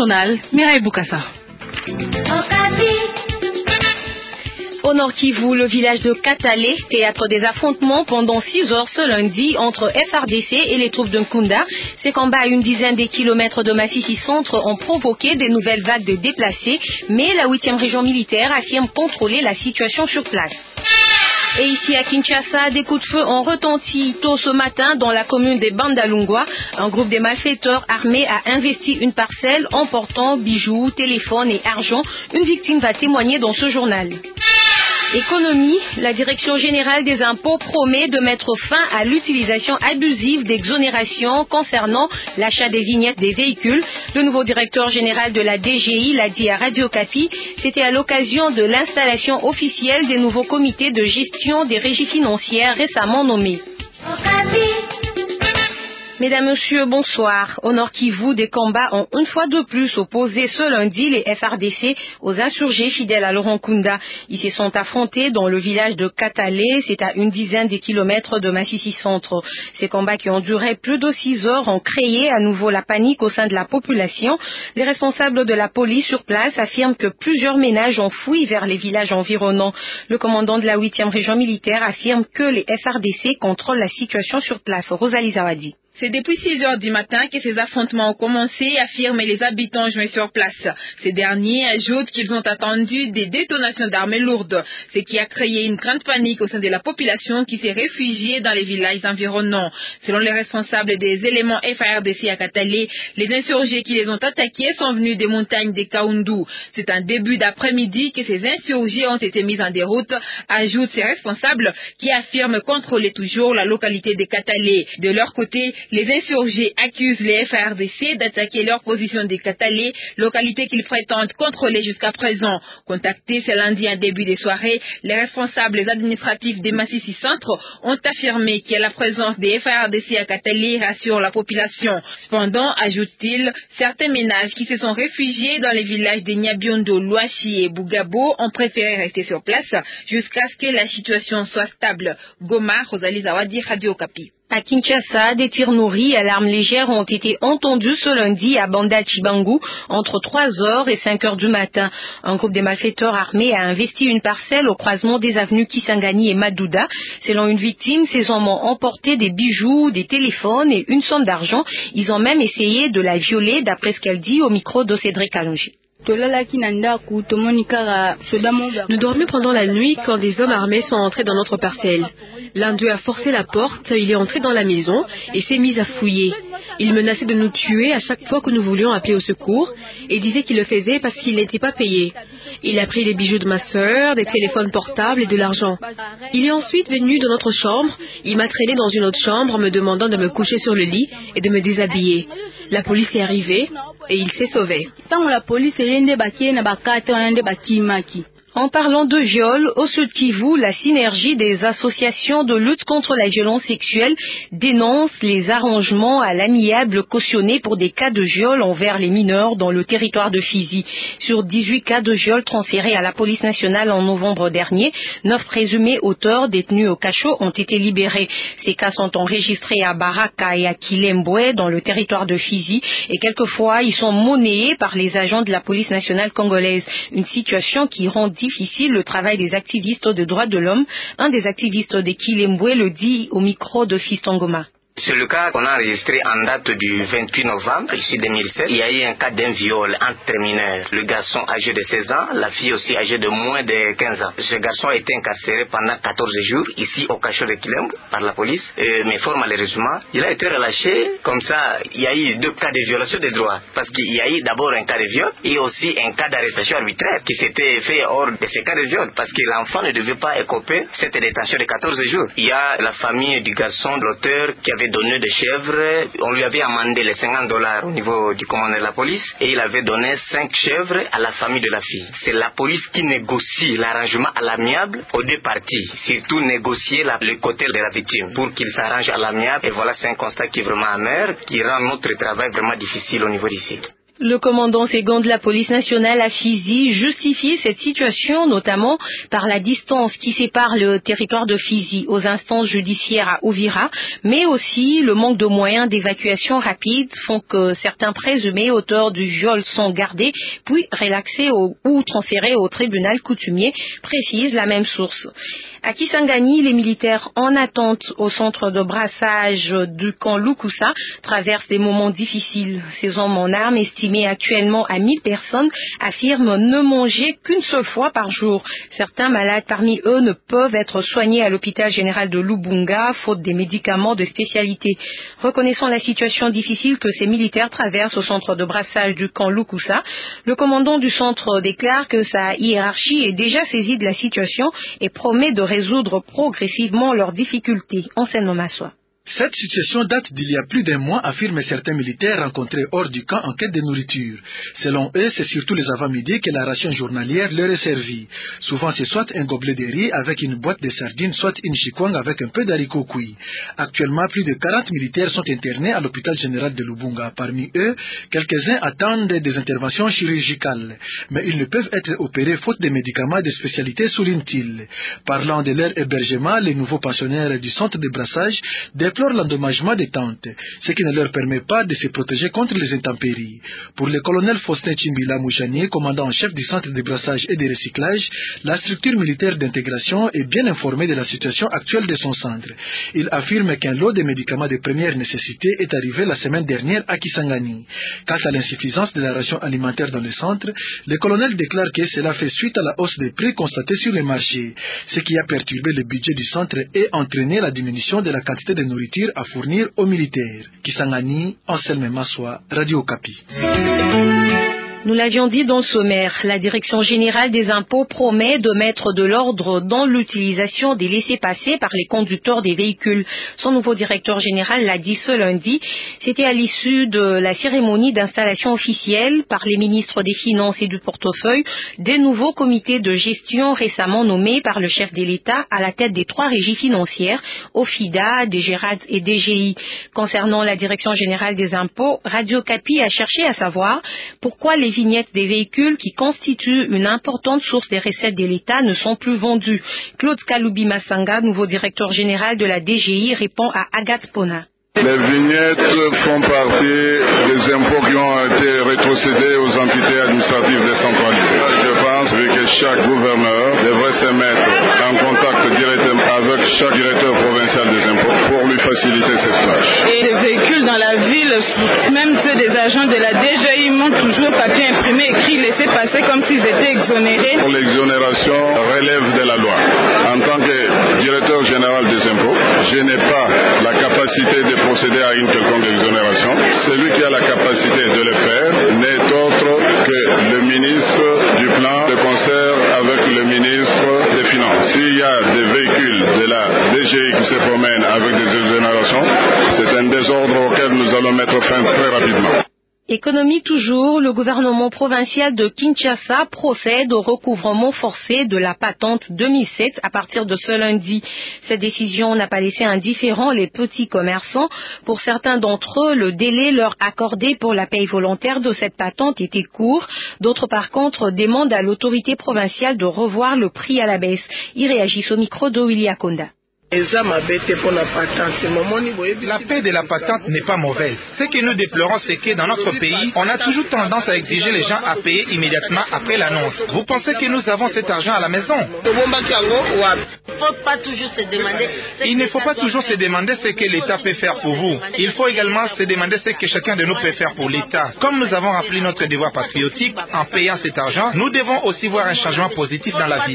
journal, Mireille Boukassa. Au Nord Kivu, le village de Katale, théâtre des affrontements pendant 6 heures ce lundi entre FARDC et les troupes de Nkunda. Ces combats à une dizaine de kilomètres de Massissi Centre ont provoqué des nouvelles vagues de déplacés, mais la 8e région militaire affirme contrôler la situation sur place. Et ici à Kinshasa, des coups de feu ont retenti tôt ce matin dans la commune de Bandalungwa. Un groupe de malfaiteurs armés a investi une parcelle emportant bijoux, téléphones et argent. Une victime va témoigner dans ce journal. Économie, la Direction générale des impôts promet de mettre fin à l'utilisation abusive d'exonérations concernant l'achat des vignettes des véhicules. Le nouveau directeur général de la DGI l'a dit à Radio Okapi. C'était à l'occasion de l'installation officielle des nouveaux comités de gestion des régies financières récemment nommés. Mesdames, Messieurs, bonsoir. Au Nord Kivu, des combats ont une fois de plus opposé ce lundi les FARDC aux insurgés fidèles à Laurent Nkunda. Ils se sont affrontés dans le village de Katale, c'est à une dizaine de kilomètres de Massissi Centre. Ces combats qui ont duré plus de 6 heures ont créé à nouveau la panique au sein de la population. Les responsables de la police sur place affirment que plusieurs ménages ont fui vers les villages environnants. Le commandant de la 8e région militaire affirme que les FARDC contrôlent la situation sur place. Rosalie Zawadi. C'est depuis 6 heures du matin que ces affrontements ont commencé, affirment les habitants joints sur place. Ces derniers ajoutent qu'ils ont attendu des détonations d'armes lourdes, ce qui a créé une grande panique au sein de la population qui s'est réfugiée dans les villages environnants. Selon les responsables des éléments FARDC à Katale, les insurgés qui les ont attaqués sont venus des montagnes de Kaundu. C'est un début d'après-midi que ces insurgés ont été mis en déroute, ajoutent ces responsables qui affirment contrôler toujours la localité de Katale. De leur côté, les insurgés accusent les FARDC d'attaquer leur position de Katale, localité qu'ils prétendent contrôler jusqu'à présent. Contactés ce lundi en début de soirée, les responsables administratifs des Massissi Centre ont affirmé que la présence des FARDC à Katale rassure la population. Cependant, ajoute-t-il, certains ménages qui se sont réfugiés dans les villages de Nyabiondo, Louachi et Bougabo ont préféré rester sur place jusqu'à ce que la situation soit stable. Goma, Rosalie Zawadi, Radio Okapi. À Kinshasa, des tirs nourris à l'arme légère ont été entendus ce lundi à Banda Chibangu entre 3h et 5h du matin. Un groupe de malfaiteurs armés a investi une parcelle au croisement des avenues Kisangani et Madouda. Selon une victime, ces hommes ont emporté des bijoux, des téléphones et une somme d'argent. Ils ont même essayé de la violer, d'après ce qu'elle dit au micro de Cédric Alongi. Nous dormions pendant la nuit quand des hommes armés sont entrés dans notre parcelle. L'un d'eux a forcé la porte, il est entré dans la maison et s'est mis à fouiller. Il menaçait de nous tuer à chaque fois que nous voulions appeler au secours et disait qu'il le faisait parce qu'il n'était pas payé. Il a pris les bijoux de ma sœur, des téléphones portables et de l'argent. Il est ensuite venu dans notre chambre, il m'a traîné dans une autre chambre en me demandant de me coucher sur le lit et de me déshabiller. La police est arrivée et il s'est sauvé. En parlant de viol, au Sud Kivu, la synergie des associations de lutte contre la violence sexuelle dénonce les arrangements à l'amiable cautionnés pour des cas de viol envers les mineurs dans le territoire de Fizi. Sur 18 cas de viol transférés à la police nationale en novembre dernier, 9 présumés auteurs détenus au cachot ont été libérés. Ces cas sont enregistrés à Baraka et à Kilembwe dans le territoire de Fizi et quelquefois ils sont monnayés par les agents de la police nationale congolaise. Une situation qui rend difficile le travail des activistes de droits de l'homme. Un des activistes de Kilembwe le dit au micro de Fistongoma. C'est le cas qu'on a enregistré en date du 28 novembre, ici 2007. Il y a eu un cas d'un viol entre mineurs. Le garçon âgé de 16 ans, la fille aussi âgée de moins de 15 ans. Ce garçon a été incarcéré pendant 14 jours, ici au cachot de Kilembwe, par la police. Mais fort malheureusement, il a été relâché. Comme ça, il y a eu 2 cas de violation des droits. Parce qu'il y a eu d'abord un cas de viol et aussi un cas d'arrestation arbitraire qui s'était fait hors de ces cas de viol. Parce que l'enfant ne devait pas écoper cette détention de 14 jours. Il y a la famille du garçon, de l'auteur, qui avait donné des chèvres. On lui avait amendé les $50 au niveau du commandant de la police et il avait donné 5 chèvres à la famille de la fille. C'est la police qui négocie l'arrangement à l'amiable aux 2 parties, surtout négocier le côté de la victime pour qu'il s'arrange à l'amiable. Et voilà, c'est un constat qui est vraiment amer, qui rend notre travail vraiment difficile au niveau du site. Le commandant second de la police nationale à Fizi justifie cette situation notamment par la distance qui sépare le territoire de Fizi aux instances judiciaires à Uvira, mais aussi le manque de moyens d'évacuation rapide font que certains présumés auteurs du viol sont gardés puis relaxés ou transférés au tribunal coutumier, précise la même source. À Kisangani, les militaires en attente au centre de brassage du camp Lukusa traversent des moments difficiles. Ces hommes en armes, estimés actuellement à 1000 personnes, affirment ne manger qu'une seule fois par jour. Certains malades parmi eux ne peuvent être soignés à l'hôpital général de Lubunga, faute des médicaments de spécialité. Reconnaissant la situation difficile que ces militaires traversent au centre de brassage du camp Lukusa, le commandant du centre déclare que sa hiérarchie est déjà saisie de la situation et promet de résoudre progressivement leurs difficultés. Anselme Massoua. Cette situation date d'il y a plus d'un mois, affirment certains militaires rencontrés hors du camp en quête de nourriture. Selon eux, c'est surtout les avant-midi que la ration journalière leur est servie. Souvent, c'est soit un gobelet de riz avec une boîte de sardines, soit une chikwang avec un peu d'haricots cuits. Actuellement, plus de 40 militaires sont internés à l'hôpital général de Lubunga. Parmi eux, quelques-uns attendent des interventions chirurgicales. Mais ils ne peuvent être opérés faute de médicaments de spécialité, souligne-t-il. Parlant de leur hébergement, les nouveaux pensionnaires du centre de brassage déplorent l'endommagement des tentes, ce qui ne leur permet pas de se protéger contre les intempéries. Pour le colonel Faustin Chimbila Moujani, commandant en chef du centre de brassage et de recyclage, la structure militaire d'intégration est bien informée de la situation actuelle de son centre. Il affirme qu'un lot de médicaments de première nécessité est arrivé la semaine dernière à Kisangani. Quant à l'insuffisance de la ration alimentaire dans le centre, le colonel déclare que cela fait suite à la hausse des prix constatée sur les marchés, ce qui a perturbé le budget du centre et entraîné la diminution de la quantité de nourriture à fournir aux militaires. Kisangani, Anselme Massoua, Radio Okapi. Nous l'avions dit dans le sommaire, la Direction générale des impôts promet de mettre de l'ordre dans l'utilisation des laissez-passer par les conducteurs des véhicules. Son nouveau directeur général l'a dit ce lundi. C'était à l'issue de la cérémonie d'installation officielle par les ministres des Finances et du Portefeuille des nouveaux comités de gestion récemment nommés par le chef de l'État à la tête des 3 régies financières, OFIDA, DGRAD et DGI. Concernant la Direction générale des impôts, Radio Okapi a cherché à savoir pourquoi les vignettes des véhicules qui constituent une importante source des recettes de l'État ne sont plus vendues. Claude Kaloubi Massanga, nouveau directeur général de la DGI, répond à Agathe Pona. Les vignettes font partie des impôts qui ont été rétrocédés aux entités administratives décentralisées. Je pense que chaque gouverneur devrait se mettre en contact directement avec chaque directeur provincial des impôts pour lui faciliter cette tâche. Et les véhicules dans la ville, même ceux des agents de la DGI, montrent toujours papier imprimé écrit laissez passer comme s'ils étaient exonérés. L'exonération relève de la loi. En tant que directeur général des impôts, je n'ai pas la capacité de procéder à une quelconque exonération. Celui qui a la capacité de le faire n'est autre que le ministre du Plan de concert avec le ministre des Finances. S'il y a des véhicules de la DGI qui se promènent avec des exonérations, c'est un désordre auquel nous allons mettre fin très rapidement. Économie toujours, le gouvernement provincial de Kinshasa procède au recouvrement forcé de la patente 2007 à partir de ce lundi. Cette décision n'a pas laissé indifférents les petits commerçants. Pour certains d'entre eux, le délai leur accordé pour la paye volontaire de cette patente était court. D'autres, par contre, demandent à l'autorité provinciale de revoir le prix à la baisse. Ils réagissent au micro de Willy Akonda. La paix de la patente n'est pas mauvaise. Ce que nous déplorons, c'est que dans notre pays, on a toujours tendance à exiger les gens à payer immédiatement après l'annonce. Vous pensez que nous avons cet argent à la maison? Il ne faut pas toujours se demander ce que l'État peut faire pour vous. Il faut également se demander ce que chacun de nous peut faire pour l'État. Comme nous avons rempli notre devoir patriotique en payant cet argent, nous devons aussi voir un changement positif dans la vie.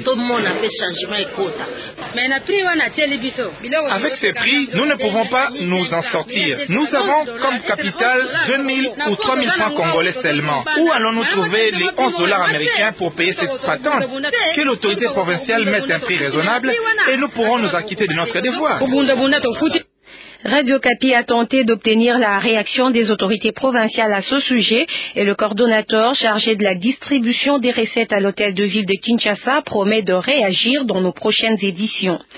Avec ces prix, nous ne pouvons pas nous en sortir. Nous avons comme capital 2000 ou 3000 francs congolais seulement. Où allons-nous trouver les 11 $ américains pour payer cette patente? Que l'autorité provinciale mette un prix raisonnable et nous pourrons nous acquitter de notre devoir. Radio Okapi a tenté d'obtenir la réaction des autorités provinciales à ce sujet et le coordonnateur chargé de la distribution des recettes à l'hôtel de ville de Kinshasa promet de réagir dans nos prochaines éditions.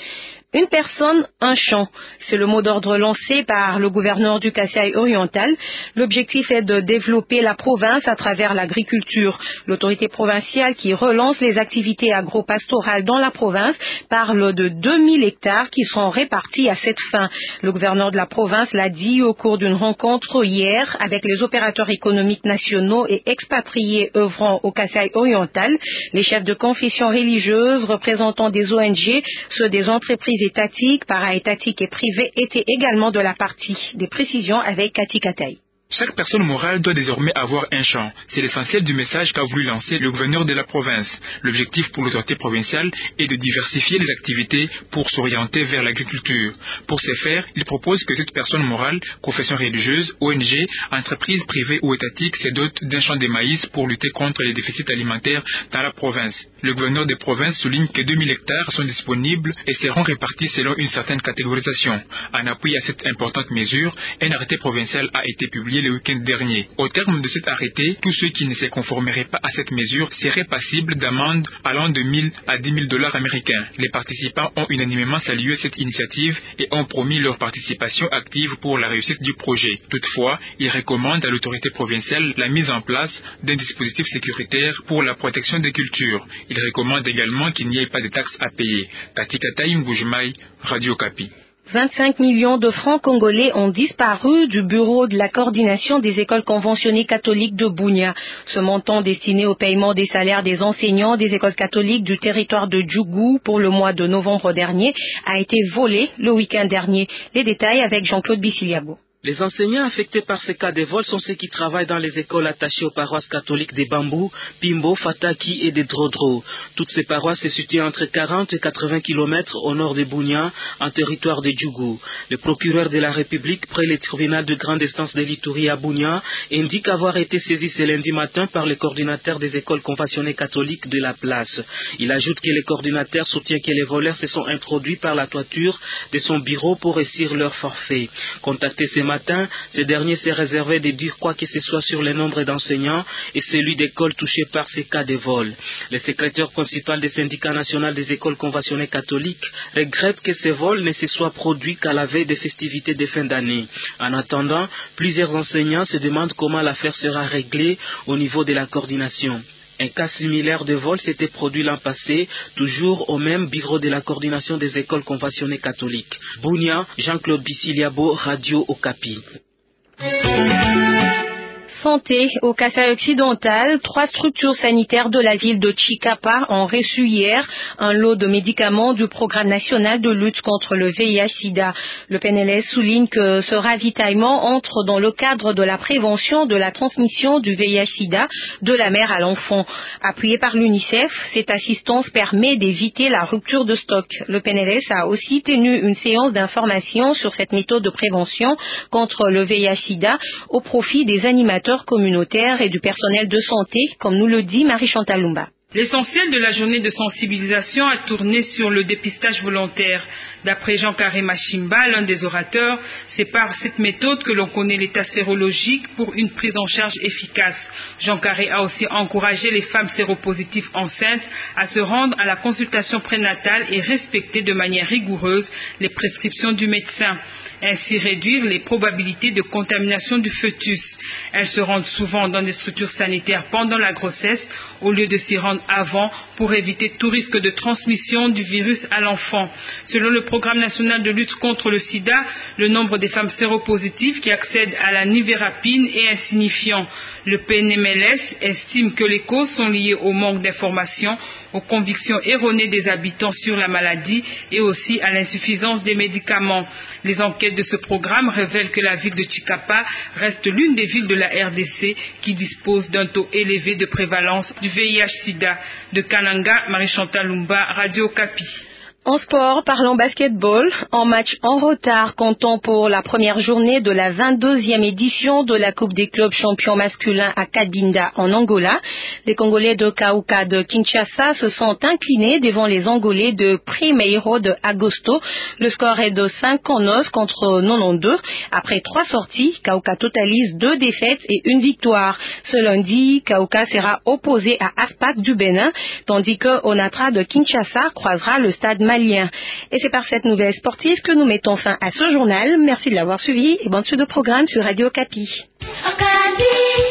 Une personne, un champ. C'est le mot d'ordre lancé par le gouverneur du Kasaï oriental. L'objectif est de développer la province à travers l'agriculture. L'autorité provinciale qui relance les activités agro-pastorales dans la province parle de 2000 hectares qui sont répartis à cette fin. Le gouverneur de la province l'a dit au cours d'une rencontre hier avec les opérateurs économiques nationaux et expatriés œuvrant au Kasaï oriental, les chefs de confession religieuse, représentants des ONG, ceux des entreprises étatiques, para-étatiques et privées étaient également de la partie. Des précisions avec Cathy Kataï. Chaque personne morale doit désormais avoir un champ. C'est l'essentiel du message qu'a voulu lancer le gouverneur de la province. L'objectif pour l'autorité provinciale est de diversifier les activités pour s'orienter vers l'agriculture. Pour ce faire, il propose que toute personne morale, confession religieuse, ONG, entreprise privée ou étatique se dote d'un champ de maïs pour lutter contre les déficits alimentaires dans la province. Le gouverneur des provinces souligne que 2000 hectares sont disponibles et seront répartis selon une certaine catégorisation. En appui à cette importante mesure, un arrêté provincial a été publié le week-end dernier. Au terme de cet arrêté, tous ceux qui ne se conformeraient pas à cette mesure seraient passibles d'amendes allant de 1000 à 10 000 $ américains. Les participants ont unanimement salué cette initiative et ont promis leur participation active pour la réussite du projet. Toutefois, ils recommandent à l'autorité provinciale la mise en place d'un dispositif sécuritaire pour la protection des cultures. Ils recommandent également qu'il n'y ait pas de taxes à payer. Tati Kataï Mboujmaï, Radio Kapi. 25 millions de francs congolais ont disparu du bureau de la coordination des écoles conventionnées catholiques de Bunia. Ce montant destiné au paiement des salaires des enseignants des écoles catholiques du territoire de Djougou pour le mois de novembre dernier a été volé le week-end dernier. Les détails avec Jean-Claude Bissiliabo. Les enseignants affectés par ces cas de vol sont ceux qui travaillent dans les écoles attachées aux paroisses catholiques des Bambou, Pimbo, Fataki et des Drodro. Toutes ces paroisses se situent entre 40 et 80 km au nord de Bunia, en territoire de Djougou. Le procureur de la République près le tribunal de grande instance de l'Ituri à Bunia indique avoir été saisi ce lundi matin par le coordinateur des écoles conventionnées catholiques de la place. Il ajoute que le coordinateur soutient que les voleurs se sont introduits par la toiture de son bureau pour réussir leur forfait. Contacté ce matin, ce dernier s'est réservé de dire quoi que ce soit sur le nombre d'enseignants et celui d'écoles touchées par ces cas de vol. Le secrétaire principal du syndicat national des écoles conventionnées catholiques regrette que ces vols ne se soient produits qu'à la veille des festivités de fin d'année. En attendant, plusieurs enseignants se demandent comment l'affaire sera réglée au niveau de la coordination. Un cas similaire de vol s'était produit l'an passé, toujours au même bureau de la coordination des écoles conventionnées catholiques. Bunia, Jean-Claude Bissiliabo, Radio Okapi. Santé. Au Kasaï occidental, 3 structures sanitaires de la ville de Chikapa ont reçu hier un lot de médicaments du programme national de lutte contre le VIH-Sida. Le PNLS souligne que ce ravitaillement entre dans le cadre de la prévention de la transmission du VIH-Sida de la mère à l'enfant. Appuyé par l'UNICEF, cette assistance permet d'éviter la rupture de stock. Le PNLS a aussi tenu une séance d'information sur cette méthode de prévention contre le VIH-Sida au profit des animateurs communautaires et du personnel de santé, comme nous le dit Marie-Chantal Lumba. L'essentiel de la journée de sensibilisation a tourné sur le dépistage volontaire. D'après Jean-Carré Machimba, l'un des orateurs, c'est par cette méthode que l'on connaît l'état sérologique pour une prise en charge efficace. Jean-Carré a aussi encouragé les femmes séropositives enceintes à se rendre à la consultation prénatale et respecter de manière rigoureuse les prescriptions du médecin. Ainsi réduire les probabilités de contamination du fœtus. Elles se rendent souvent dans des structures sanitaires pendant la grossesse au lieu de s'y rendre avant pour éviter tout risque de transmission du virus à l'enfant. Selon le programme national de lutte contre le sida, le nombre des femmes séropositives qui accèdent à la nivérapine est insignifiant. Le PNMLS estime que les causes sont liées au manque d'informations, aux convictions erronées des habitants sur la maladie et aussi à l'insuffisance des médicaments. Les enquêtes de ce programme révèlent que la ville de Chikapa reste l'une des villes de la RDC qui dispose d'un taux élevé de prévalence du VIH-Sida. De Kananga, Marie-Chantal Lumba, Radio Okapi. En sport, parlons basketball. En match en retard, comptant pour la première journée de la 22e édition de la Coupe des clubs champions masculins à Cabinda en Angola, les Congolais de Kauka de Kinshasa se sont inclinés devant les Angolais de Primeiro de Agosto. Le score est de 5-9 contre 92. Après 3 sorties, Kauka totalise 2 défaites et 1 victoire. Ce lundi, Kauka sera opposé à Aspak du Bénin, tandis que Onatra de Kinshasa croisera le stade Mali maliens. Et c'est par cette nouvelle sportive que nous mettons fin à ce journal. Merci de l'avoir suivi et bonne suite de programme sur Radio Okapi.